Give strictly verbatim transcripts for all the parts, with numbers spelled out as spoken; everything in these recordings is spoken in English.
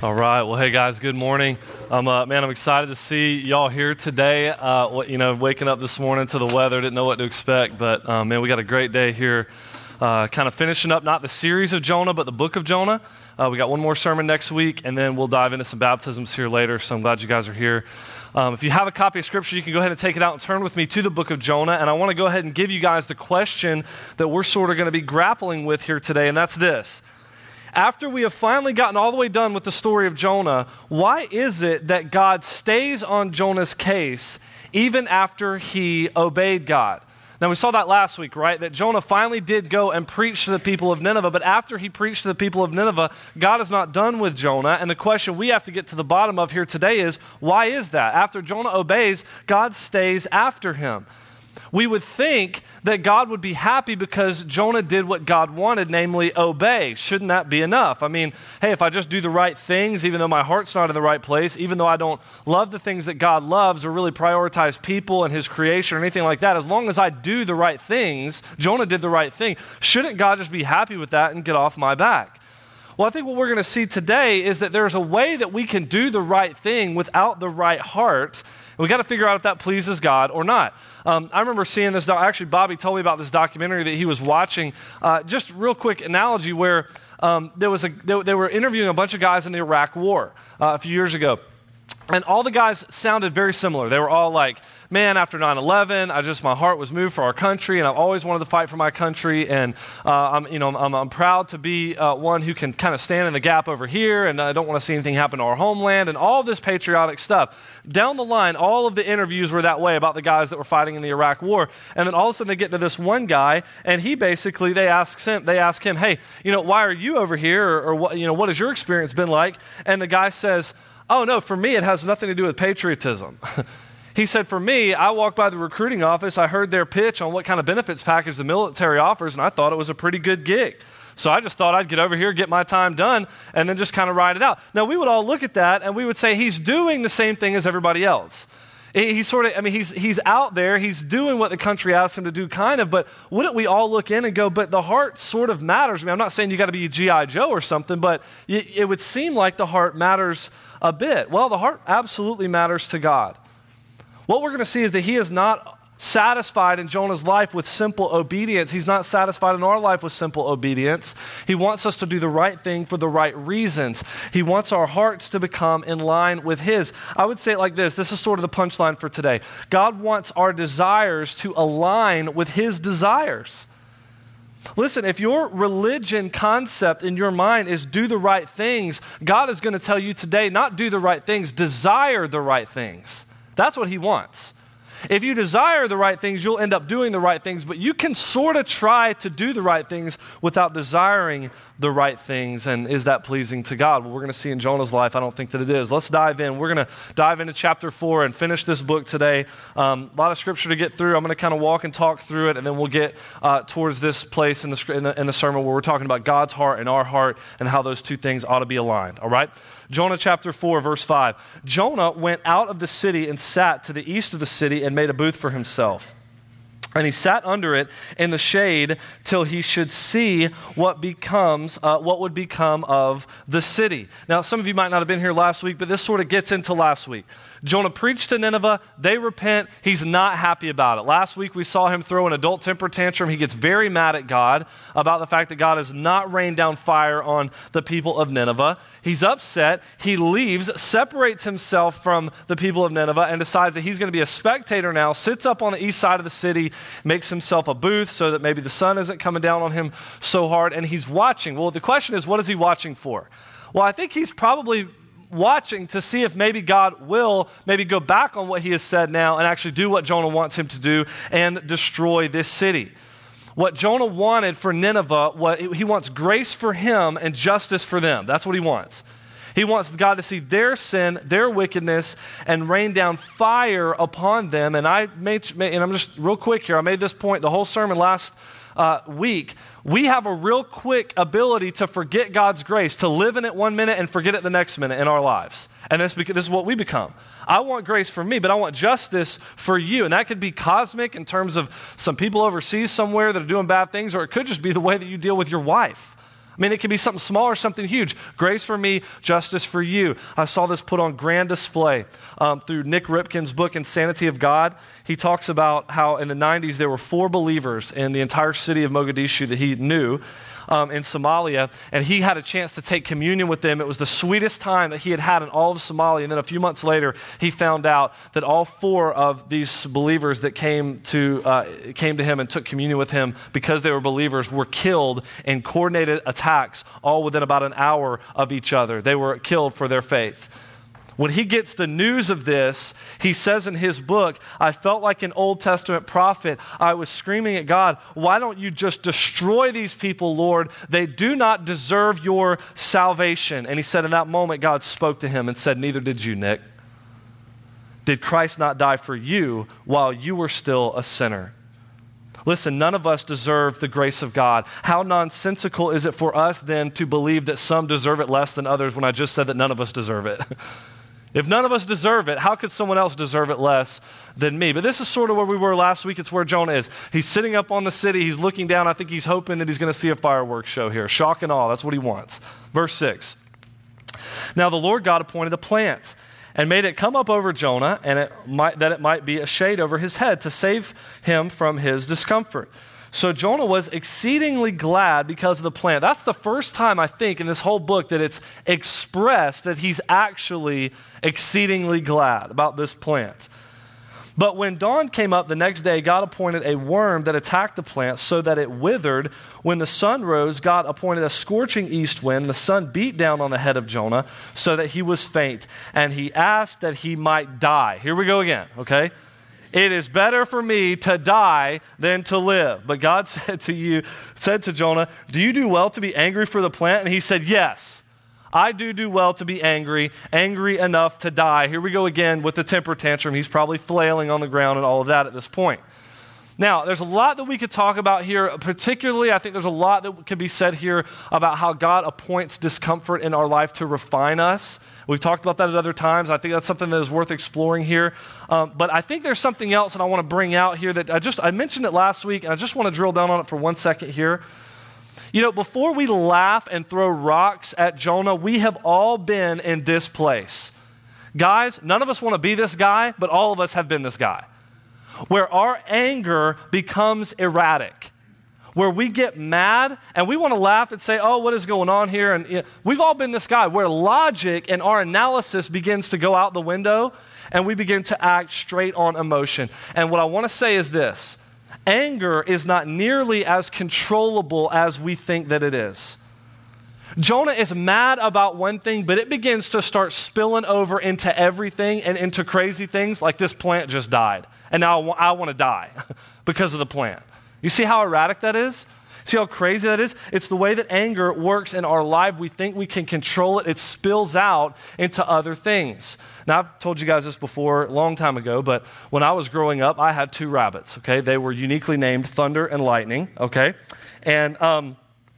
All right. Well, hey guys, good morning. Um, uh, man, I'm excited to see y'all here today. Uh, what, you know, waking up this morning to the weather, didn't know what to expect, but um, man, we got a great day here. Uh, kind of finishing up not the series of Jonah, but the book of Jonah. Uh, we got one more sermon next week, and then we'll dive into some baptisms here later. So I'm glad you guys are here. Um, if you have a copy of Scripture, you can go ahead and take it out and turn with me to the book of Jonah. And I want to go ahead and give you guys the question that we're sort of going to be grappling with here today, and that's this. After we have finally gotten all the way done with the story of Jonah, why is it that God stays on Jonah's case even after he obeyed God? Now, we saw that last week, right? That Jonah finally did go and preach to the people of Nineveh, but after he preached to the people of Nineveh, God is not done with Jonah. And the question we have to get to the bottom of here today is, why is that? After Jonah obeys, God stays after him. We would think that God would be happy because Jonah did what God wanted, namely obey. Shouldn't that be enough? I mean, hey, if I just do the right things, even though my heart's not in the right place, even though I don't love the things that God loves or really prioritize people and his creation or anything like that, as long as I do the right things, Jonah did the right thing, shouldn't God just be happy with that and get off my back? Well, I think what we're going to see today is that there's a way that we can do the right thing without the right heart. We got to figure out if that pleases God or not. Um, I remember seeing this, doc- actually Bobby told me about this documentary that he was watching. Uh, just real quick analogy where um, there was a, they, they were interviewing a bunch of guys in the Iraq War uh, a few years ago. And all the guys sounded very similar. They were all like, man, after nine eleven, I just, my heart was moved for our country, and I've always wanted to fight for my country, and uh, I'm, you know, I'm, I'm proud to be uh, one who can kind of stand in the gap over here, and I don't want to see anything happen to our homeland, and all this patriotic stuff. Down the line, all of the interviews were that way about the guys that were fighting in the Iraq War, and then all of a sudden they get to this one guy, and he basically, they ask him, they ask him, hey, you know, why are you over here, or, or what, you know, what has your experience been like? And the guy says, oh, no, for me, it has nothing to do with patriotism. He said, for me, I walked by the recruiting office, I heard their pitch on what kind of benefits package the military offers, and I thought it was a pretty good gig. So I just thought I'd get over here, get my time done, and then just kind of ride it out. Now, we would all look at that, and we would say, he's doing the same thing as everybody else. He's sort of, I mean, he's he's out there, he's doing what the country asks him to do, kind of, but wouldn't we all look in and go, but the heart sort of matters? I mean, I'm not saying you got to be a G I Joe or something, but it would seem like the heart matters a bit. Well, the heart absolutely matters to God. What we're going to see is that he is not satisfied in Jonah's life with simple obedience. He's not satisfied in our life with simple obedience. He wants us to do the right thing for the right reasons. He wants our hearts to become in line with his. I would say it like this. This is sort of the punchline for today. God wants our desires to align with his desires. Listen, if your religion concept in your mind is do the right things, God is going to tell you today, not do the right things, desire the right things. That's what he wants. If you desire the right things, you'll end up doing the right things, but you can sort of try to do the right things without desiring the right things. And is that pleasing to God? Well, we're going to see in Jonah's life, I don't think that it is. Let's dive in. We're going to dive into chapter four and finish this book today. Um, a lot of scripture to get through. I'm going to kind of walk and talk through it, and then we'll get uh, towards this place in the, in, the, in the sermon where we're talking about God's heart and our heart and how those two things ought to be aligned. All right? Jonah chapter four, verse five. Jonah went out of the city and sat to the east of the city and made a booth for himself. And he sat under it in the shade till he should see what becomes, uh, what would become of the city. Now, some of you might not have been here last week, but this sort of gets into last week. Jonah preached to Nineveh. They repent. He's not happy about it. Last week, we saw him throw an adult temper tantrum. He gets very mad at God about the fact that God has not rained down fire on the people of Nineveh. He's upset. He leaves, separates himself from the people of Nineveh, and decides that he's going to be a spectator now, sits up on the east side of the city, makes himself a booth so that maybe the sun isn't coming down on him so hard, and he's watching. Well, the question is, what is he watching for? Well, I think he's probably watching to see if maybe God will maybe go back on what he has said now and actually do what Jonah wants him to do and destroy this city. What Jonah wanted for Nineveh, what he wants grace for him and justice for them. That's what he wants. He wants God to see their sin, their wickedness, and rain down fire upon them. And I made, and I'm just real quick here, I made this point the whole sermon last uh, week. We have a real quick ability to forget God's grace, to live in it one minute and forget it the next minute in our lives. And this, this is what we become. I want grace for me, but I want justice for you. And that could be cosmic in terms of some people overseas somewhere that are doing bad things, or it could just be the way that you deal with your wife. I mean, it can be something small or something huge. Grace for me, justice for you. I saw this put on grand display um, through Nick Ripken's book, Insanity of God. He talks about how in the nineties there were four believers in the entire city of Mogadishu that he knew um, in Somalia, and he had a chance to take communion with them. It was the sweetest time that he had had in all of Somalia, and then a few months later, he found out that all four of these believers that came to uh, came to him and took communion with him because they were believers were killed in coordinated attacks all within about an hour of each other. They were killed for their faith. When he gets the news of this, he says in his book, I felt like an Old Testament prophet. I was screaming at God, why don't you just destroy these people, Lord? They do not deserve your salvation. And he said in that moment, God spoke to him and said, neither did you, Nick. Did Christ not die for you while you were still a sinner? Listen, none of us deserve the grace of God. How nonsensical is it for us then to believe that some deserve it less than others when I just said that none of us deserve it? If none of us deserve it, how could someone else deserve it less than me? But this is sort of where we were last week. It's where Jonah is. He's sitting up on the city. He's looking down. I think he's hoping that he's going to see a fireworks show here. Shock and awe. That's what he wants. Verse six. Now the Lord God appointed a plant and made it come up over Jonah, and it might, that it might be a shade over his head to save him from his discomfort. So Jonah was exceedingly glad because of the plant. That's the first time, I think, in this whole book that it's expressed that he's actually exceedingly glad about this plant. But when dawn came up the next day, God appointed a worm that attacked the plant so that it withered. When the sun rose, God appointed a scorching east wind. The sun beat down on the head of Jonah so that he was faint, and he asked that he might die. Here we go again, okay? It is better for me to die than to live. But God said to you, said to Jonah, do you do well to be angry for the plant? And he said, yes, I do do well to be angry, angry enough to die. Here we go again with the temper tantrum. He's probably flailing on the ground and all of that at this point. Now, there's a lot that we could talk about here. Particularly, I think there's a lot that could be said here about how God appoints discomfort in our life to refine us. We've talked about that at other times. I think that's something that is worth exploring here. Um, but I think there's something else that I want to bring out here that I just, I mentioned it last week, and I just want to drill down on it for one second here. You know, before we laugh and throw rocks at Jonah, we have all been in this place. Guys, none of us want to be this guy, but all of us have been this guy, where our anger becomes erratic, where we get mad and we want to laugh and say, oh, what is going on here? And you know, we've all been this guy where logic and our analysis begins to go out the window and we begin to act straight on emotion. And what I want to say is this: anger is not nearly as controllable as we think that it is. Jonah is mad about one thing, but it begins to start spilling over into everything and into crazy things like this plant just died. And now I, w- I want to die because of the plant. You see how erratic that is? See how crazy that is? It's the way that anger works in our life. We think we can control it. It spills out into other things. Now, I've told you guys this before a long time ago, but when I was growing up, I had two rabbits, okay? They were uniquely named Thunder and Lightning, okay? And um,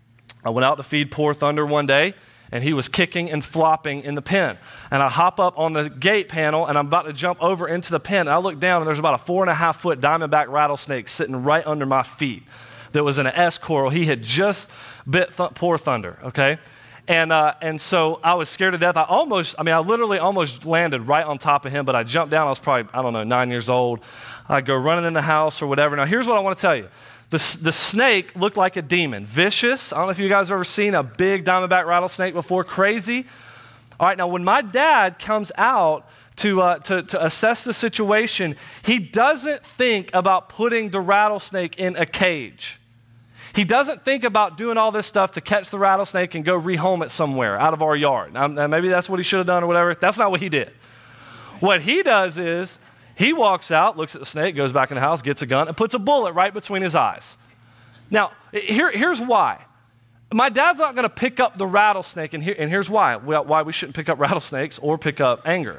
I went out to feed poor Thunder one day, and he was kicking and flopping in the pen. And I hop up on the gate panel, and I'm about to jump over into the pen, and I look down, and there's about a four and a half foot diamondback rattlesnake sitting right under my feet. That was in an S coral. He had just bit th- poor Thunder, okay? And uh, and so I was scared to death. I almost, I mean, I literally almost landed right on top of him, but I jumped down. I was probably, I don't know, nine years old. I go running in the house or whatever. Now, here's what I want to tell you. The, the snake looked like a demon. Vicious. I don't know if you guys have ever seen a big diamondback rattlesnake before. Crazy. All right, now when my dad comes out to, uh, to, to assess the situation, he doesn't think about putting the rattlesnake in a cage. He doesn't think about doing all this stuff to catch the rattlesnake and go rehome it somewhere out of our yard. Now, maybe that's what he should have done or whatever. That's not what he did. What he does is he walks out, looks at the snake, goes back in the house, gets a gun, and puts a bullet right between his eyes. Now, here, here's why. My dad's not going to pick up the rattlesnake, and, here, and here's why. Why we shouldn't pick up rattlesnakes or pick up anger.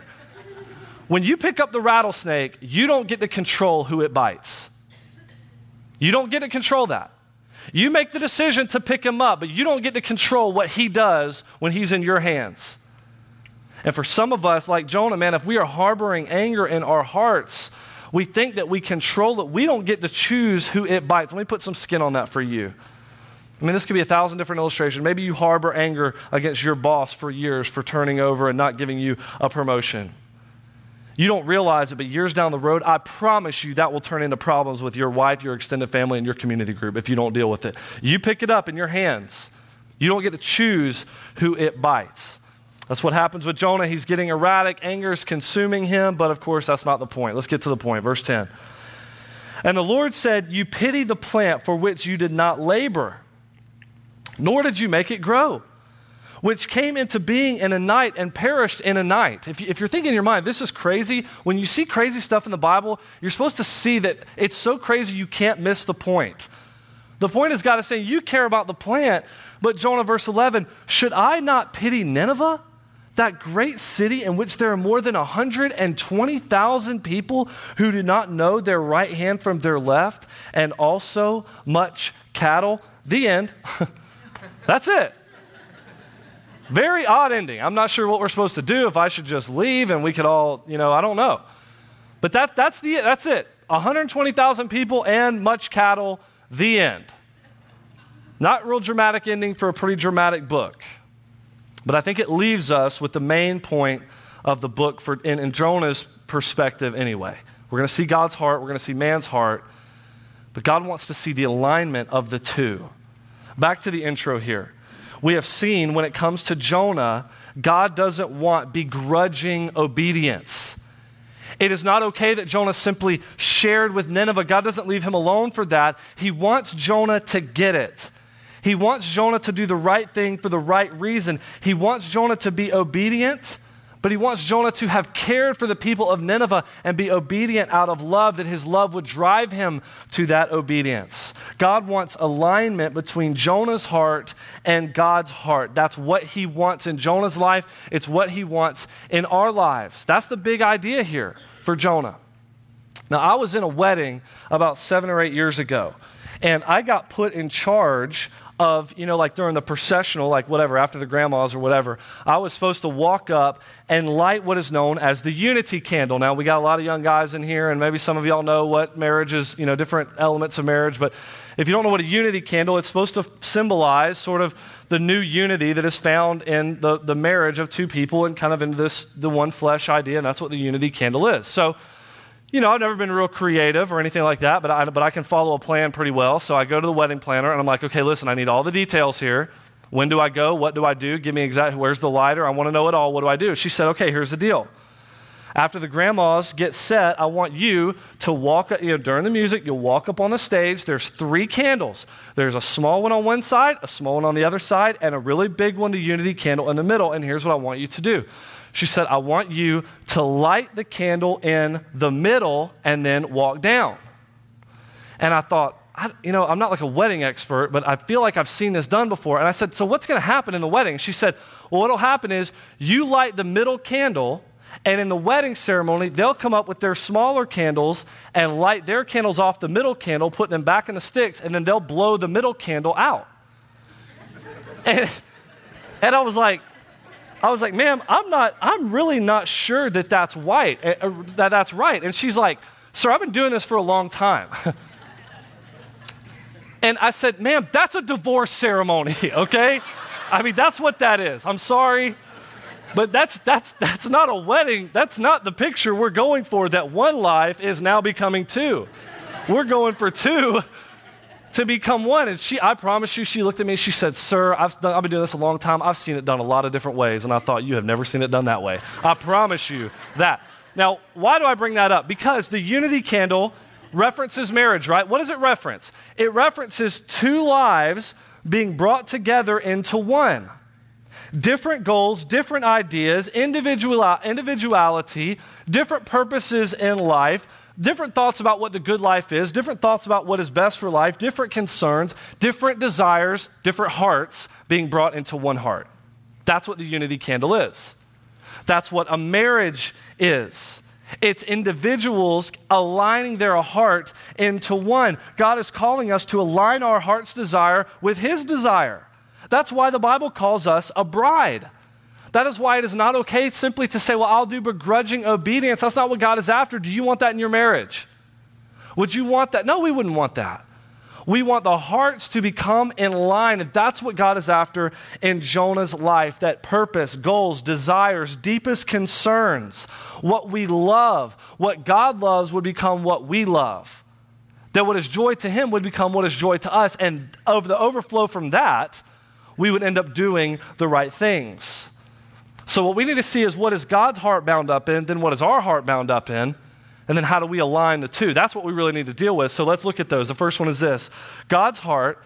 When you pick up the rattlesnake, you don't get to control who it bites. You don't get to control that. You make the decision to pick him up, but you don't get to control what he does when he's in your hands. And for some of us, like Jonah, man, if we are harboring anger in our hearts, we think that we control it. We don't get to choose who it bites. Let me put some skin on that for you. I mean, this could be a thousand different illustrations. Maybe you harbor anger against your boss for years for turning over and not giving you a promotion. You don't realize it, but years down the road, I promise you that will turn into problems with your wife, your extended family, and your community group if you don't deal with it. You pick it up in your hands. You don't get to choose who it bites. That's what happens with Jonah. He's getting erratic. Anger is consuming him, but of course, that's not the point. Let's get to the point. Verse ten. And the Lord said, you pity the plant for which you did not labor, nor did you make it grow, which came into being in a night and perished in a night. If, you, if you're thinking in your mind, this is crazy, when you see crazy stuff in the Bible, you're supposed to see that it's so crazy you can't miss the point. The point is God is saying, you care about the plant, but Jonah, verse eleven, should I not pity Nineveh, that great city in which there are more than one hundred twenty thousand people who do not know their right hand from their left, and also much cattle? The end. That's it. Very odd ending. I'm not sure what we're supposed to do, if I should just leave and we could all, you know, I don't know. But that that's the that's it. one hundred twenty thousand people and much cattle, the end. Not real dramatic ending for a pretty dramatic book. But I think it leaves us with the main point of the book for in, in Jonah's perspective anyway. We're going to see God's heart, we're going to see man's heart, but God wants to see the alignment of the two. Back to the intro here. We have seen when it comes to Jonah, God doesn't want begrudging obedience. It is not okay that Jonah simply shared with Nineveh. God doesn't leave him alone for that. He wants Jonah to get it. He wants Jonah to do the right thing for the right reason. He wants Jonah to be obedient, but he wants Jonah to have cared for the people of Nineveh and be obedient out of love, that his love would drive him to that obedience. God wants alignment between Jonah's heart and God's heart. That's what he wants in Jonah's life. It's what he wants in our lives. That's the big idea here for Jonah. Now, I was in a wedding about seven or eight years ago, and I got put in charge of, you know, like during the processional, like whatever, after the grandmas or whatever, I was supposed to walk up and light what is known as the unity candle. Now, we got a lot of young guys in here, and maybe some of y'all know what marriage is, you know, different elements of marriage. But if you don't know what a unity candle, it's supposed to symbolize sort of the new unity that is found in the, the marriage of two people and kind of in this, the one flesh idea, and that's what the unity candle is. So, you know, I've never been real creative or anything like that, but I, but I can follow a plan pretty well. So I go to the wedding planner, and I'm like, okay, listen, I need all the details here. When do I go? What do I do? Give me exactly, where's the lighter? I want to know it all. What do I do? She said, okay, here's the deal. After the grandmas get set, I want you to walk, you know, during the music, you'll walk up on the stage. There's three candles. There's a small one on one side, a small one on the other side, and a really big one, the unity candle in the middle. And here's what I want you to do. She said, I want you to light the candle in the middle and then walk down. And I thought, I, you know, I'm not like a wedding expert, but I feel like I've seen this done before. And I said, so what's going to happen in the wedding? She said, well, what'll happen is you light the middle candle, and in the wedding ceremony, they'll come up with their smaller candles and light their candles off the middle candle, put them back in the sticks, and then they'll blow the middle candle out. and, and I was like, I was like, ma'am, I'm not, I'm really not sure that that's right, uh, that that's right. And she's like, sir, I've been doing this for a long time. And I said, ma'am, that's a divorce ceremony, okay? I mean, that's what that is. I'm sorry, but that's that's that's not a wedding. That's not the picture we're going for, that one life is now becoming two. We're going for two to become one. And she, I promise you, she looked at me, she said, sir, I've, done, I've been doing this a long time. I've seen it done a lot of different ways. And I thought, you have never seen it done that way. I promise you that. Now, why do I bring that up? Because the unity candle references marriage, right? What does it reference? It references two lives being brought together into one. Different goals, different ideas, individual, individuality, different purposes in life, different thoughts about what the good life is, different thoughts about what is best for life, different concerns, different desires, different hearts being brought into one heart. That's what the unity candle is. That's what a marriage is. It's individuals aligning their heart into one. God is calling us to align our heart's desire with His desire. That's why the Bible calls us a bride. That is why it is not okay simply to say, well, I'll do begrudging obedience. That's not what God is after. Do you want that in your marriage? Would you want that? No, we wouldn't want that. We want the hearts to become in line, and that's what God is after in Jonah's life, that purpose, goals, desires, deepest concerns, what we love, what God loves would become what we love. That what is joy to him would become what is joy to us, and over the overflow from that, we would end up doing the right things. So what we need to see is what is God's heart bound up in, then what is our heart bound up in, and then how do we align the two? That's what we really need to deal with. So let's look at those. The first one is this. God's heart,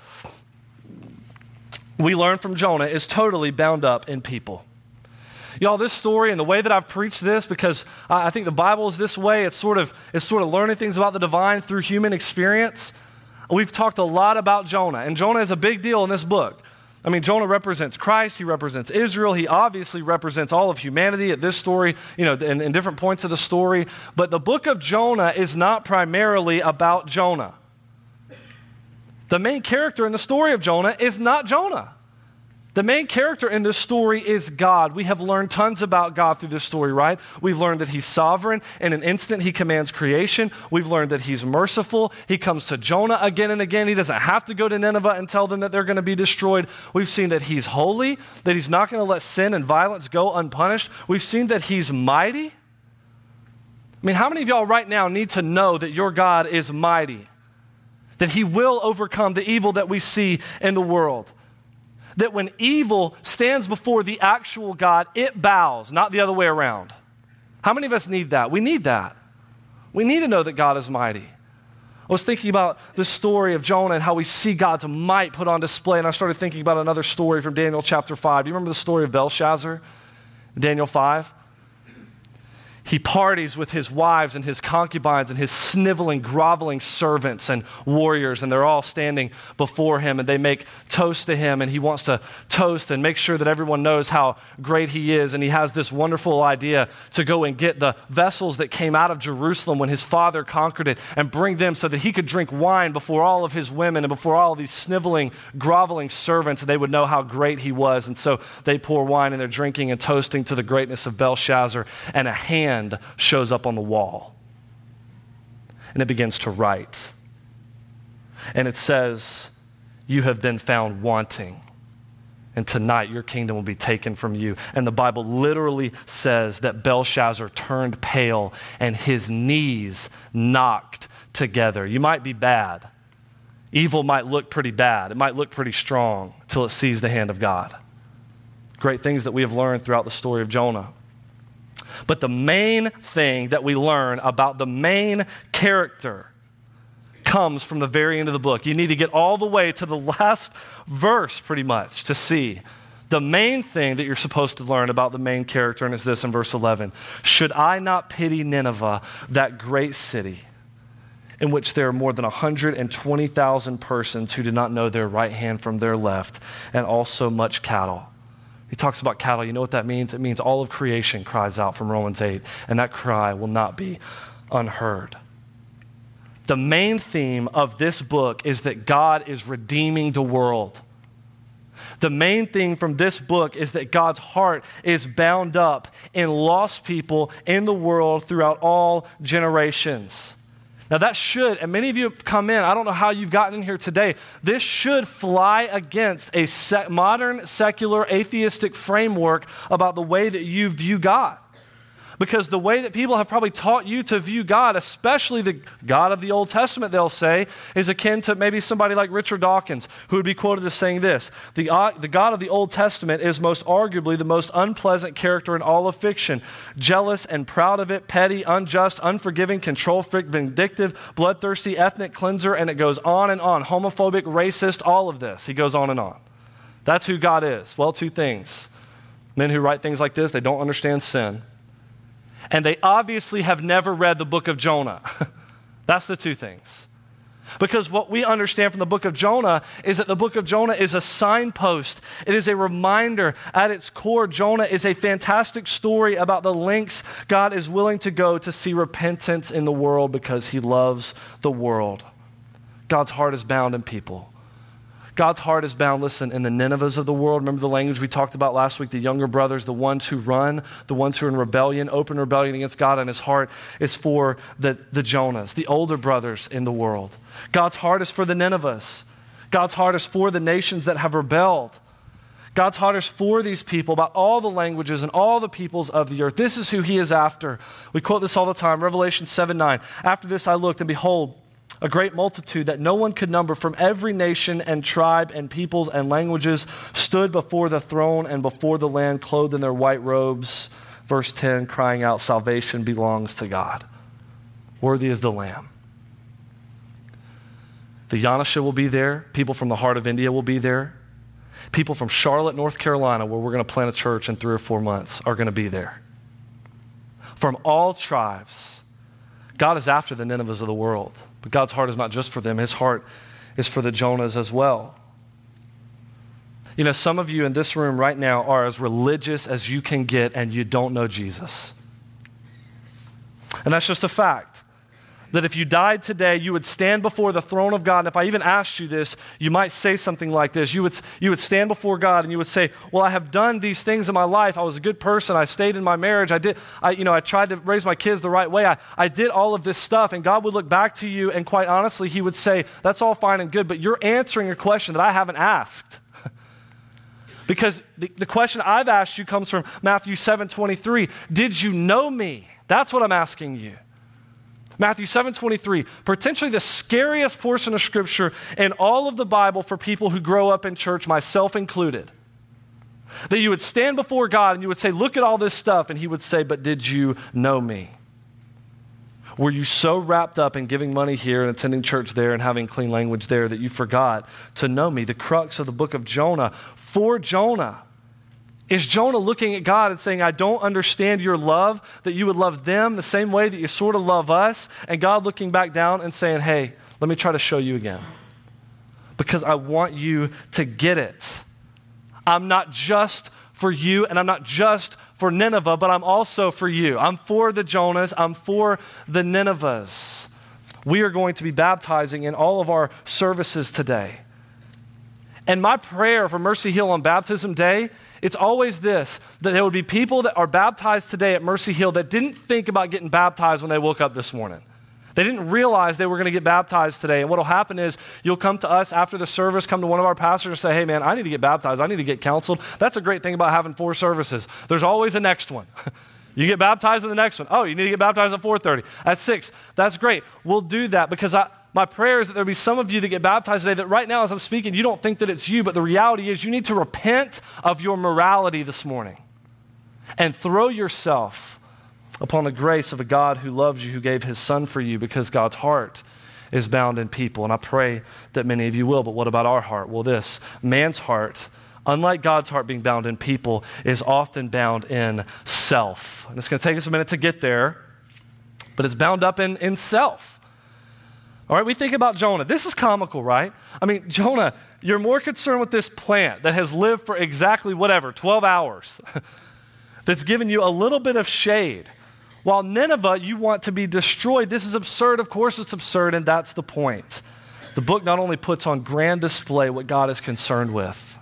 we learn from Jonah, is totally bound up in people. Y'all, this story and the way that I've preached this, because I think the Bible is this way, it's sort of, it's sort of learning things about the divine through human experience. We've talked a lot about Jonah, and Jonah is a big deal in this book. I mean, Jonah represents Christ, he represents Israel, he obviously represents all of humanity at this story, you know, in, in different points of the story. But the book of Jonah is not primarily about Jonah. The main character in the story of Jonah is not Jonah. The main character in this story is God. We have learned tons about God through this story, right? We've learned that he's sovereign. In an instant, he commands creation. We've learned that he's merciful. He comes to Jonah again and again. He doesn't have to go to Nineveh and tell them that they're going to be destroyed. We've seen that he's holy, that he's not going to let sin and violence go unpunished. We've seen that he's mighty. I mean, how many of y'all right now need to know that your God is mighty? That he will overcome the evil that we see in the world? That when evil stands before the actual God, it bows, not the other way around. How many of us need that? We need that. We need to know that God is mighty. I was thinking about the story of Jonah and how we see God's might put on display, and I started thinking about another story from Daniel chapter five. Do you remember the story of Belshazzar? Daniel five? He parties with his wives and his concubines and his sniveling, groveling servants and warriors, and they're all standing before him, and they make toast to him, and he wants to toast and make sure that everyone knows how great he is, and he has this wonderful idea to go and get the vessels that came out of Jerusalem when his father conquered it and bring them so that he could drink wine before all of his women and before all of these sniveling, groveling servants, and they would know how great he was. And so they pour wine, and they're drinking and toasting to the greatness of Belshazzar, and a hand shows up on the wall, and it begins to write, and it says, "You have been found wanting, and tonight your kingdom will be taken from you." And the Bible literally says that Belshazzar turned pale and his knees knocked together. You might be bad. Evil might look pretty bad. It might look pretty strong till it sees the hand of God. Great things that we have learned throughout the story of Jonah. But the main thing that we learn about the main character comes from the very end of the book. You need to get all the way to the last verse pretty much to see the main thing that you're supposed to learn about the main character, and it's this in verse eleven. "Should I not pity Nineveh, that great city, in which there are more than one hundred twenty thousand persons who do not know their right hand from their left, and also much cattle?" He talks about cattle. You know what that means? It means all of creation cries out from Romans eight, and that cry will not be unheard. The main theme of this book is that God is redeeming the world. The main thing from this book is that God's heart is bound up in lost people in the world throughout all generations. Now that should, and many of you have come in, I don't know how you've gotten in here today, this should fly against a sec- modern, secular, atheistic framework about the way that you view God. Because the way that people have probably taught you to view God, especially the God of the Old Testament, they'll say, is akin to maybe somebody like Richard Dawkins, who would be quoted as saying this: the, uh, the God of the Old Testament is most arguably the most unpleasant character in all of fiction. Jealous and proud of it, petty, unjust, unforgiving, control-freak, vindictive, bloodthirsty, ethnic cleanser, and it goes on and on. Homophobic, racist, all of this. He goes on and on. That's who God is. Well, two things. Men who write things like this, they don't understand sin. And they obviously have never read the book of Jonah. That's the two things. Because what we understand from the book of Jonah is that the book of Jonah is a signpost. It is a reminder. At its core, Jonah is a fantastic story about the lengths God is willing to go to see repentance in the world because he loves the world. God's heart is bound in people. God's heart is bound, listen, in the Ninevehs of the world. Remember the language we talked about last week, the younger brothers, the ones who run, the ones who are in rebellion, open rebellion against God, and his heart is for the, the Jonahs, the older brothers in the world. God's heart is for the Ninevehs. God's heart is for the nations that have rebelled. God's heart is for these people, about all the languages and all the peoples of the earth. This is who he is after. We quote this all the time, Revelation seven nine. After this I looked, and behold, a great multitude that no one could number from every nation and tribe and peoples and languages stood before the throne and before the Lamb, clothed in their white robes. Verse ten, crying out, salvation belongs to God. Worthy is the Lamb. The Yanisha will be there. People from the heart of India will be there. People from Charlotte, North Carolina, where we're going to plant a church in three or four months, are going to be there. From all tribes. God is after the Ninevehs of the world. But God's heart is not just for them. His heart is for the Jonahs as well. You know, some of you in this room right now are as religious as you can get, and you don't know Jesus. And that's just a fact. That if you died today, you would stand before the throne of God. And if I even asked you this, you might say something like this. You would, you would stand before God and you would say, well, I have done these things in my life. I was a good person. I stayed in my marriage. I did, I, you know, I tried to raise my kids the right way. I, I did all of this stuff. And God would look back to you and quite honestly, he would say, that's all fine and good, but you're answering a question that I haven't asked. Because the, the question I've asked you comes from Matthew seven twenty-three. Did you know me? That's what I'm asking you. Matthew seven twenty-three, potentially the scariest portion of Scripture in all of the Bible for people who grow up in church, myself included. That you would stand before God and you would say, look at all this stuff. And he would say, but did you know me? Were you so wrapped up in giving money here and attending church there and having clean language there that you forgot to know me? The crux of the book of Jonah, for Jonah, is Jonah looking at God and saying, I don't understand your love, that you would love them the same way that you sort of love us, and God looking back down and saying, hey, let me try to show you again, because I want you to get it. I'm not just for you, and I'm not just for Nineveh, but I'm also for you. I'm for the Jonahs. I'm for the Ninevehs. We are going to be baptizing in all of our services today. And my prayer for Mercy Hill on Baptism Day, it's always this, that there would be people that are baptized today at Mercy Hill that didn't think about getting baptized when they woke up this morning. They didn't realize they were going to get baptized today. And what will happen is you'll come to us after the service, come to one of our pastors and say, hey man, I need to get baptized. I need to get counseled. That's a great thing about having four services. There's always a next one. You get baptized in the next one. Oh, you need to get baptized at four thirty, at six. That's great. We'll do that because I, my prayer is that there'll be some of you that get baptized today that right now as I'm speaking, you don't think that it's you, but the reality is you need to repent of your morality this morning and throw yourself upon the grace of a God who loves you, who gave his son for you, because God's heart is bound in people. And I pray that many of you will. But what about our heart? Well, this, man's heart, unlike God's heart being bound in people, is often bound in self. And it's going to take us a minute to get there, but it's bound up in, in self. All right, we think about Jonah. This is comical, right? I mean, Jonah, you're more concerned with this plant that has lived for exactly whatever, twelve hours, that's given you a little bit of shade. While Nineveh, you want to be destroyed. This is absurd. Of course it's absurd, and that's the point. The book not only puts on grand display what God is concerned with,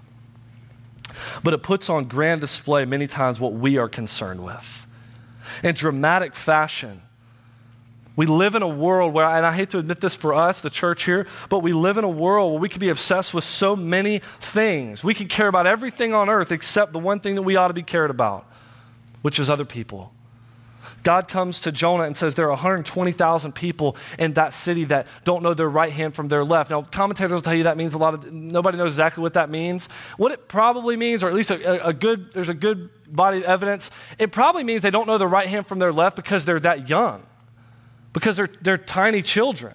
but it puts on grand display many times what we are concerned with. In dramatic fashion, we live in a world where, and I hate to admit this for us, the church here, but we live in a world where we can be obsessed with so many things. We can care about everything on earth except the one thing that we ought to be cared about, which is other people. God comes to Jonah and says there are one hundred twenty thousand people in that city that don't know their right hand from their left. Now, commentators will tell you that means a lot of, nobody knows exactly what that means. What it probably means, or at least a, a good, there's a good body of evidence, it probably means they don't know their right hand from their left because they're that young, because they're, they're tiny children.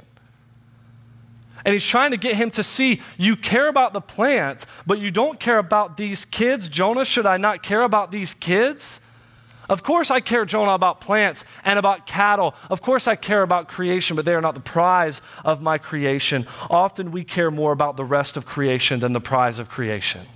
And he's trying to get him to see, you care about the plant, but you don't care about these kids. Jonah, should I not care about these kids? Of course I care, Jonah, about plants and about cattle. Of course I care about creation, but they are not the prize of my creation. Often we care more about the rest of creation than the prize of creation.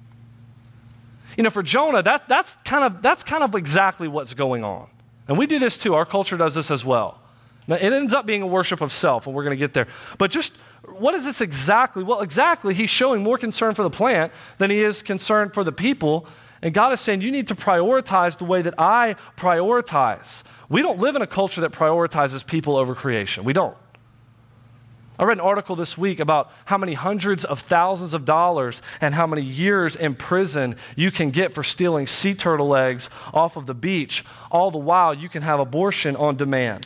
You know, for Jonah, that, that's, kind of, that's kind of exactly what's going on. And we do this too. Our culture does this as well. Now, it ends up being a worship of self, and we're going to get there. But just what is this exactly? Well, exactly, he's showing more concern for the plant than he is concerned for the people. And God is saying, you need to prioritize the way that I prioritize. We don't live in a culture that prioritizes people over creation. We don't. I read an article this week about how many hundreds of thousands of dollars and how many years in prison you can get for stealing sea turtle eggs off of the beach. All the while, you can have abortion on demand.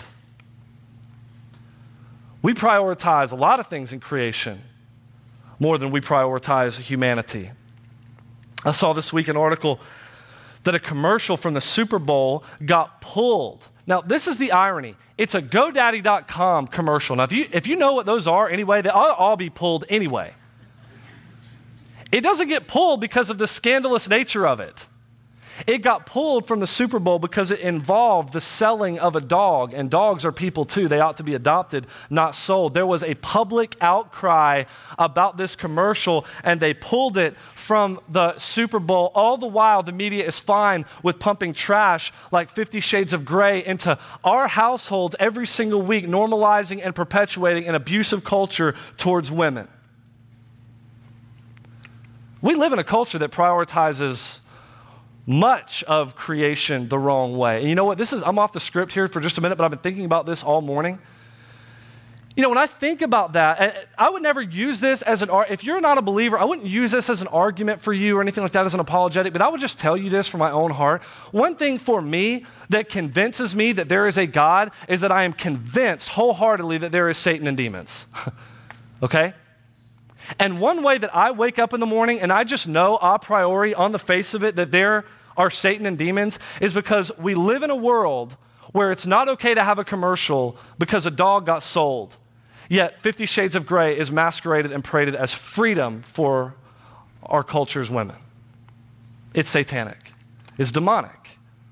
We prioritize a lot of things in creation more than we prioritize humanity. I saw this week an article that a commercial from the Super Bowl got pulled. Now, this is the irony. It's a GoDaddy dot com commercial. Now, if you, if you know what those are anyway, they ought to all be pulled anyway. It doesn't get pulled because of the scandalous nature of it. It got pulled from the Super Bowl because it involved the selling of a dog, and dogs are people too. They ought to be adopted, not sold. There was a public outcry about this commercial, and they pulled it from the Super Bowl. All the while, the media is fine with pumping trash like Fifty Shades of Grey into our households every single week, normalizing and perpetuating an abusive culture towards women. We live in a culture that prioritizes much of creation the wrong way. And you know what? This is, I'm off the script here for just a minute, but I've been thinking about this all morning. You know, when I think about that, I would never use this as an, if you're not a believer, I wouldn't use this as an argument for you or anything like that as an apologetic, but I would just tell you this from my own heart. One thing for me that convinces me that there is a God is that I am convinced wholeheartedly that there is Satan and demons. Okay? And one way that I wake up in the morning and I just know a priori on the face of it that there are Satan and demons is because we live in a world where it's not okay to have a commercial because a dog got sold. Yet Fifty Shades of Grey is masqueraded and paraded as freedom for our culture's women. It's satanic. It's demonic.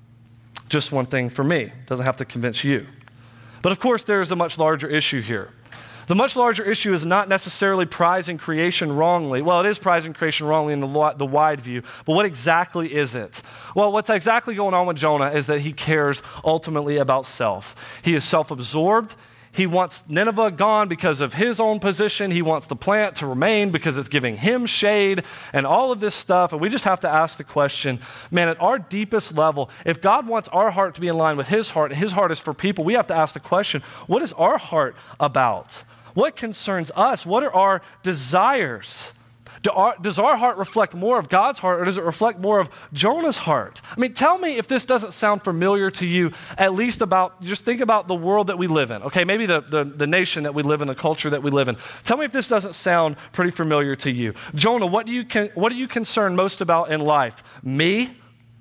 Just one thing for me. Doesn't have to convince you. But of course, there's a much larger issue here. The much larger issue is not necessarily prizing creation wrongly. Well, it is prizing creation wrongly in the, the wide view, but what exactly is it? Well, what's exactly going on with Jonah is that he cares ultimately about self. He is self-absorbed. He wants Nineveh gone because of his own position. He wants the plant to remain because it's giving him shade and all of this stuff. And we just have to ask the question, man, at our deepest level, if God wants our heart to be in line with his heart, and his heart is for people, we have to ask the question, what is our heart about? What concerns us? What are our desires? Do our, does our heart reflect more of God's heart, or does it reflect more of Jonah's heart? I mean, tell me if this doesn't sound familiar to you, at least about, just think about the world that we live in. Okay, maybe the, the, the nation that we live in, the culture that we live in. Tell me if this doesn't sound pretty familiar to you. Jonah, what do you, con, what do you concern most about in life? Me?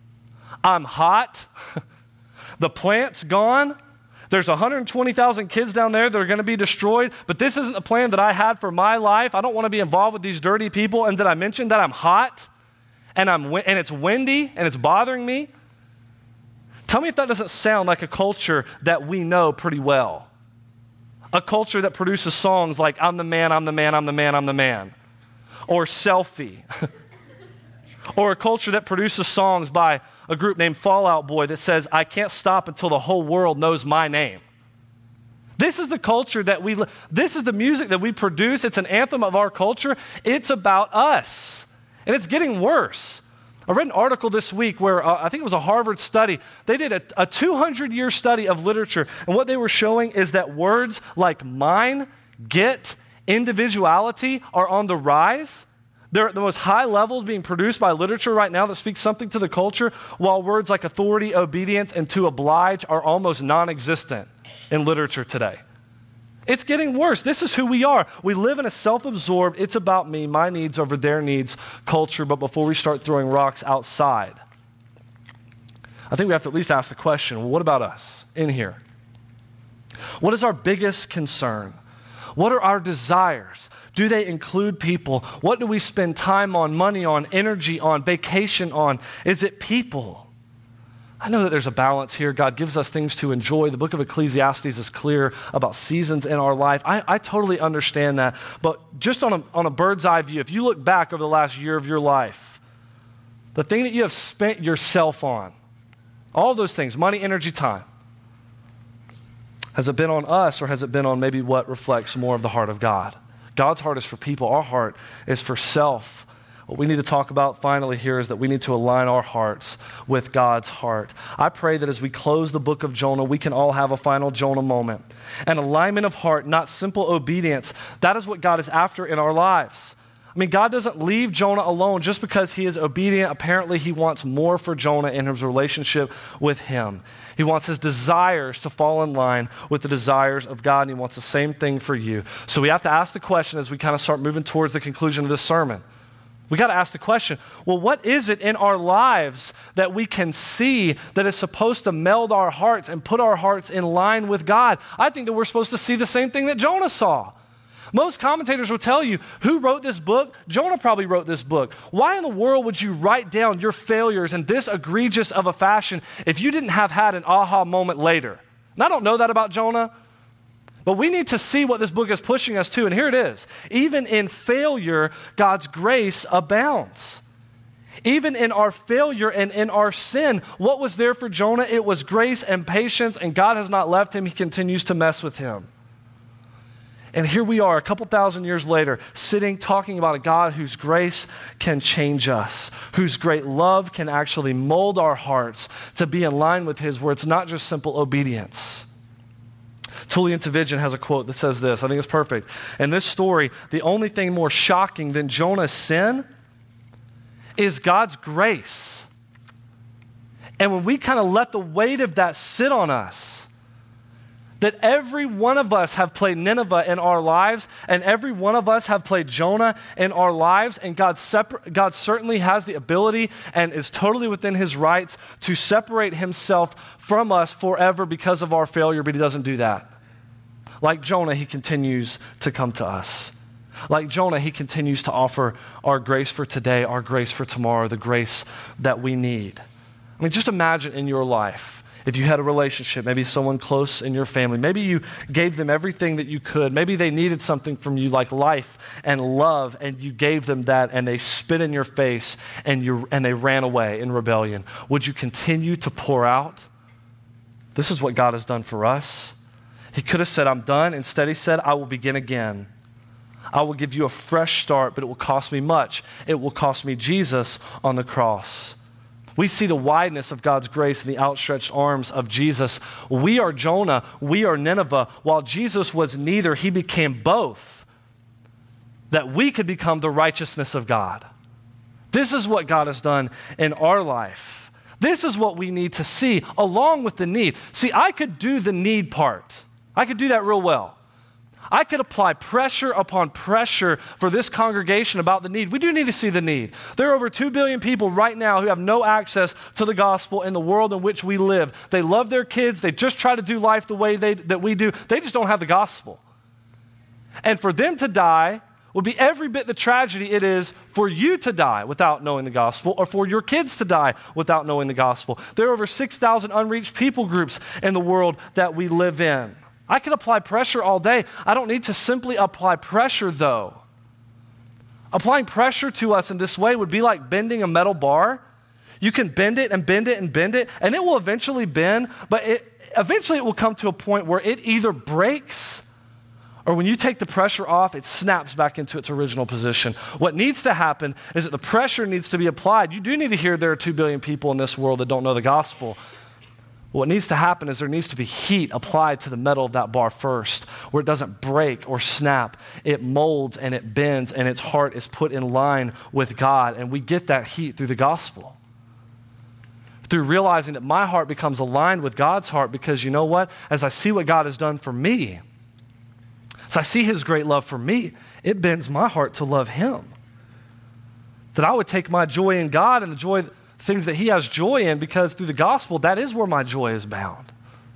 I'm hot. The plant's gone. There's one hundred twenty thousand kids down there that are going to be destroyed, but this isn't the plan that I had for my life. I don't want to be involved with these dirty people. And did I mention that I'm hot and I'm and it's windy and it's bothering me? Tell me if that doesn't sound like a culture that we know pretty well. A culture that produces songs like I'm the man, I'm the man, I'm the man, I'm the man. Or Selfie. Or a culture that produces songs by a group named Fall Out Boy that says, I can't stop until the whole world knows my name. This is the culture that we, this is the music that we produce. It's an anthem of our culture. It's about us. And it's getting worse. I read an article this week where uh, I think it was a Harvard study. They did a, a two hundred year study of literature. And what they were showing is that words like mine, get, individuality are on the rise. They're at the most high levels being produced by literature right now that speaks something to the culture, while words like authority, obedience, and to oblige are almost non-existent in literature today. It's getting worse. This is who we are. We live in a self-absorbed, it's about me, my needs over their needs culture, but before we start throwing rocks outside, I think we have to at least ask the question, well, what about us in here? What is our biggest concern? What are our desires? Do they include people? What do we spend time on, money on, energy on, vacation on? Is it people? I know that there's a balance here. God gives us things to enjoy. The book of Ecclesiastes is clear about seasons in our life. I, I totally understand that. But just on a, on a bird's eye view, if you look back over the last year of your life, the thing that you have spent yourself on, all those things, money, energy, time, Has it been on us, or has it been on maybe what reflects more of the heart of God? God's heart is for people. Our heart is for self. What we need to talk about finally here is that we need to align our hearts with God's heart. I pray that as we close the book of Jonah, we can all have a final Jonah moment. An alignment of heart, not simple obedience. That is what God is after in our lives. I mean, God doesn't leave Jonah alone just because he is obedient. Apparently, he wants more for Jonah in his relationship with him. He wants his desires to fall in line with the desires of God, and he wants the same thing for you. So we have to ask the question as we kind of start moving towards the conclusion of this sermon. We got to ask the question, well, what is it in our lives that we can see that is supposed to meld our hearts and put our hearts in line with God? I think that we're supposed to see the same thing that Jonah saw. Most commentators will tell you, who wrote this book? Jonah probably wrote this book. Why in the world would you write down your failures in this egregious of a fashion if you didn't have had an aha moment later? And I don't know that about Jonah, but we need to see what this book is pushing us to, and here it is. Even in failure, God's grace abounds. Even in our failure and in our sin, what was there for Jonah? It was grace and patience, and God has not left him. He continues to mess with him. And here we are, a couple thousand years later, sitting talking about a God whose grace can change us, whose great love can actually mold our hearts to be in line with his, where it's not just simple obedience. Tullian Tchividjian has a quote that says this. I think it's perfect. In this story, the only thing more shocking than Jonah's sin is God's grace. And when we kind of let the weight of that sit on us, that every one of us have played Nineveh in our lives, and every one of us have played Jonah in our lives, and God, separ- God certainly has the ability and is totally within his rights to separate himself from us forever because of our failure, but he doesn't do that. Like Jonah, he continues to come to us. Like Jonah, he continues to offer our grace for today, our grace for tomorrow, the grace that we need. I mean, just imagine in your life, if you had a relationship, maybe someone close in your family, maybe you gave them everything that you could, maybe they needed something from you like life and love, and you gave them that, and they spit in your face and you and they ran away in rebellion. Would you continue to pour out? This is what God has done for us. He could have said, I'm done. Instead, he said, I will begin again. I will give you a fresh start, but it will cost me much. It will cost me Jesus on the cross. We see the wideness of God's grace in the outstretched arms of Jesus. We are Jonah, we are Nineveh. While Jesus was neither, he became both, that we could become the righteousness of God. This is what God has done in our life. This is what we need to see along with the need. See, I could do the need part. I could do that real well. I could apply pressure upon pressure for this congregation about the need. We do need to see the need. There are over two billion people right now who have no access to the gospel in the world in which we live. They love their kids. They just try to do life the way they, that we do. They just don't have the gospel. And for them to die would be every bit the tragedy it is for you to die without knowing the gospel, or for your kids to die without knowing the gospel. There are over six thousand unreached people groups in the world that we live in. I can apply pressure all day. I don't need to simply apply pressure, though. Applying pressure to us in this way would be like bending a metal bar. You can bend it and bend it and bend it, and it will eventually bend, but it, eventually it will come to a point where it either breaks, or when you take the pressure off, it snaps back into its original position. What needs to happen is that the pressure needs to be applied. You do need to hear there are two billion people in this world that don't know the gospel. What needs to happen is there needs to be heat applied to the metal of that bar first, where it doesn't break or snap. It molds and it bends, and its heart is put in line with God. And we get that heat through the gospel. Through realizing that my heart becomes aligned with God's heart, because you know what? As I see what God has done for me, as I see his great love for me, it bends my heart to love him. That I would take my joy in God and the joy things that he has joy in, because through the gospel, that is where my joy is bound.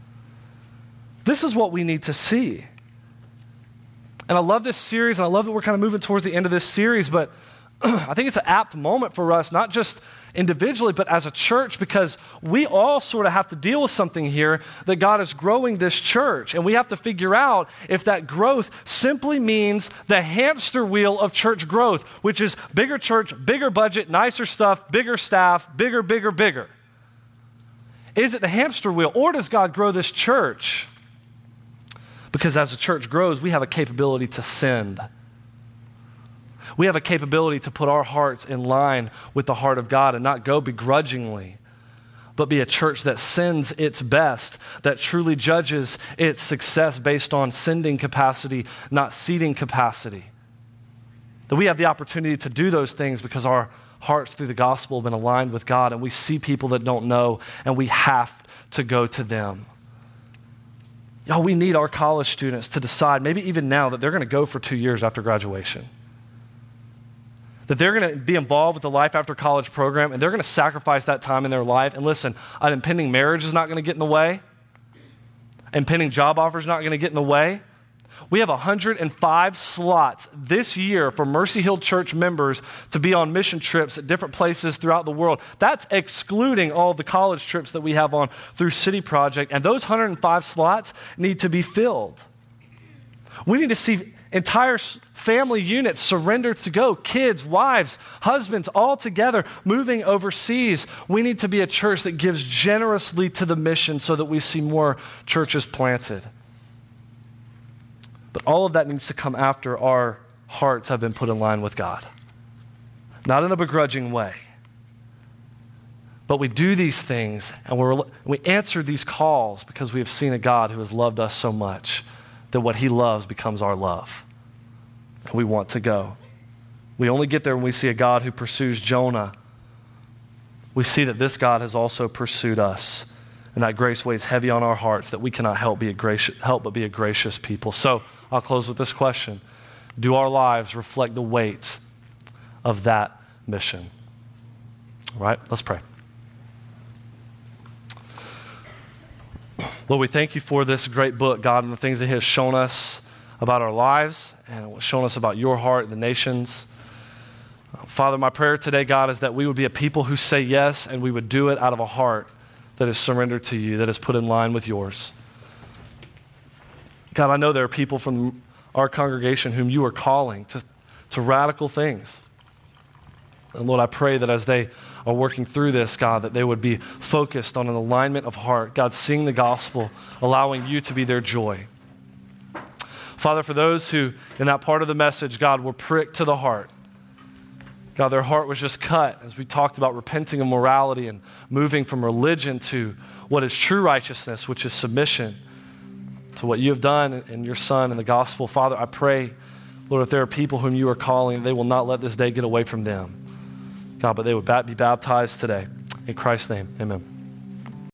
This is what we need to see. And I love this series, and I love that we're kind of moving towards the end of this series, but I think it's an apt moment for us, not just individually, but as a church, because we all sort of have to deal with something here, that God is growing this church. And we have to figure out if that growth simply means the hamster wheel of church growth, which is bigger church, bigger budget, nicer stuff, bigger staff, bigger, bigger, bigger. Is it the hamster wheel, or does God grow this church Because as the church grows, we have a capability to send. We have a capability to put our hearts in line with the heart of God and not go begrudgingly, but be a church that sends its best, that truly judges its success based on sending capacity, not seating capacity. That we have the opportunity to do those things because our hearts through the gospel have been aligned with God, and we see people that don't know, and we have to go to them. Y'all, we need our college students to decide, maybe even now, that they're going to go for two years after graduation. That they're going to be involved with the Life After College program, and they're going to sacrifice that time in their life. And listen, an impending marriage is not going to get in the way. Impending job offer is not going to get in the way. We have one hundred five slots this year for Mercy Hill Church members to be on mission trips at different places throughout the world. That's excluding all the college trips that we have on through City Project. And those one hundred five slots need to be filled. We need to see entire family units surrendered to go, kids, wives, husbands, all together moving overseas. We need to be a church that gives generously to the mission so that we see more churches planted. But all of that needs to come after our hearts have been put in line with God. Not in a begrudging way. But we do these things and we're, we answer these calls because we have seen a God who has loved us so much that what he loves becomes our love. And we want to go. We only get there when we see a God who pursues Jonah. We see that this God has also pursued us. And that grace weighs heavy on our hearts that we cannot help, be a gracious, help but be a gracious people. So I'll close with this question. Do our lives reflect the weight of that mission? All right, let's pray. Lord, we thank you for this great book, God, and the things that He has shown us about our lives and shown us about your heart and the nations. Father, my prayer today, God, is that we would be a people who say yes, and we would do it out of a heart that is surrendered to you, that is put in line with yours. God, I know there are people from our congregation whom you are calling to, to radical things. And Lord, I pray that as they are working through this, God, that they would be focused on an alignment of heart. God, seeing the gospel, allowing you to be their joy. Father, for those who, in that part of the message, God, were pricked to the heart. God, their heart was just cut as we talked about repenting of morality and moving from religion to what is true righteousness, which is submission to what you have done in your Son and the gospel. Father, I pray, Lord, if there are people whom you are calling, they will not let this day get away from them. God, but they would be baptized today. In Christ's name, amen.